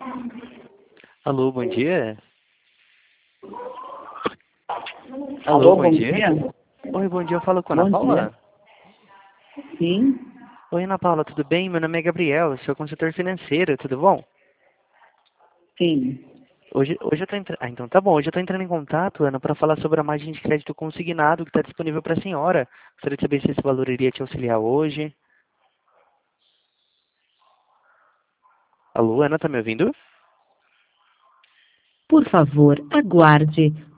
Alô, bom dia? Alô, Alô, bom bom dia? dia. Oi, bom dia, eu falo com a Ana Bom dia. Paula? Sim, Oi, Ana Paula, tudo bem? Meu nome é Gabriel, eu sou consultor financeiro, tudo bom? sim. Hoje eu tô entrando... Ah, então tá bom, hoje eu tô entrando em contato, Ana, para falar sobre a margem de crédito consignado que está disponível para a senhora. Gostaria de saber se esse valor iria te auxiliar hoje. Alô, Ana, tá me ouvindo? Por favor, aguarde.